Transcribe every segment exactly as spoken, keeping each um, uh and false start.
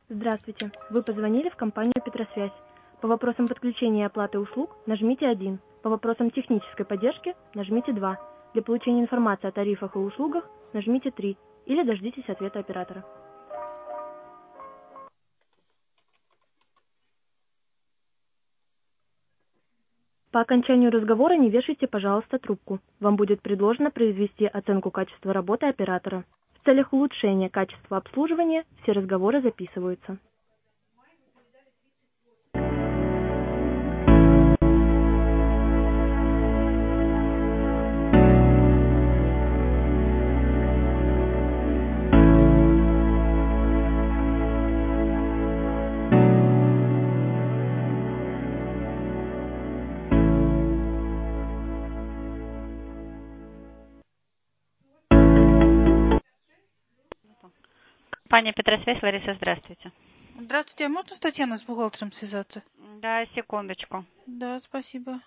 Здравствуйте. Вы позвонили в компанию Петросвязь. По вопросам подключения и оплаты услуг нажмите один. По вопросам технической поддержки нажмите два. Для получения информации о тарифах и услугах нажмите три. Или дождитесь ответа оператора. По окончанию разговора не вешайте, пожалуйста, трубку. Вам будет предложено произвести оценку качества работы оператора. В целях улучшения качества обслуживания все разговоры записываются. Компания Петросвязь, Лариса, здравствуйте. Здравствуйте, а можно с Татьяной, с бухгалтером связаться? Да, секундочку. Да, спасибо.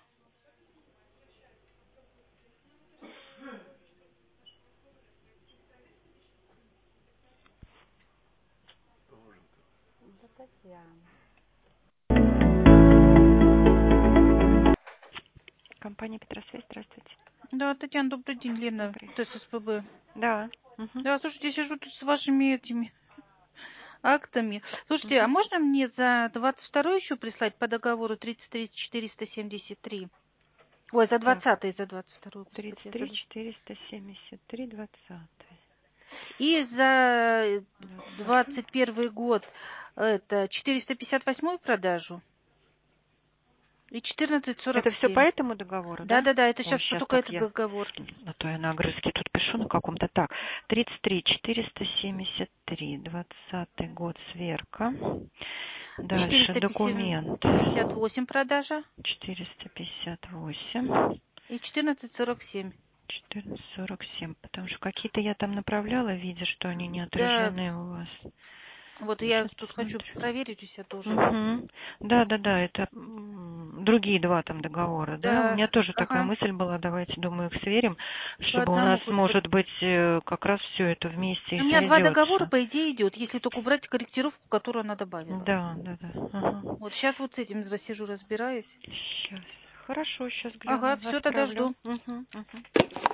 Компания Петросвязь, здравствуйте. Да, Татьяна, добрый день, Лена, Добрый. ТССПБ. Да. Угу. Да, слушайте, я сижу тут с вашими этими актами. Слушайте, Угу. а можно мне за двадцать второй еще прислать по договору тридцать три четыреста семьдесят три? Ой, за двадцатый, за двадцать второй. тридцать три четыреста семьдесят три двадцатый. И за двадцать первый год это четыреста пятьдесят восемь продажу. И четырнадцать сорок семь. Это все по этому договору, да? Да, да, да, это Ой, сейчас, сейчас только так этот я... договор. А то я на огрызке тут пишу на каком-то. Так, тридцать три четыреста семьдесят три, двадцатый год, сверка. Дальше четыреста документ. пятьдесят восемь продажа. четыреста пятьдесят восемь. И четырнадцать сорок семь. четырнадцать сорок семь. Потому что какие-то я там направляла, видя, что они не Да, отражены у вас. вот я Сейчас тут посмотрю. хочу проверить у себя тоже. Угу. Да, да, да, это м, другие два там договора, да? У Да, меня тоже такая ага, мысль была, давайте, думаю, их сверим, по чтобы у одному нас, хоть бы. может быть, э, как раз все это вместе У и меня два договора, сойдется. по идее, идет, если только убрать корректировку, которую она добавила. Да, да, да. Ага. Вот сейчас вот с этим сижу, разбираюсь. Сейчас. Хорошо, сейчас Ага, гляну, все, тогда отправлю. жду. Угу, угу.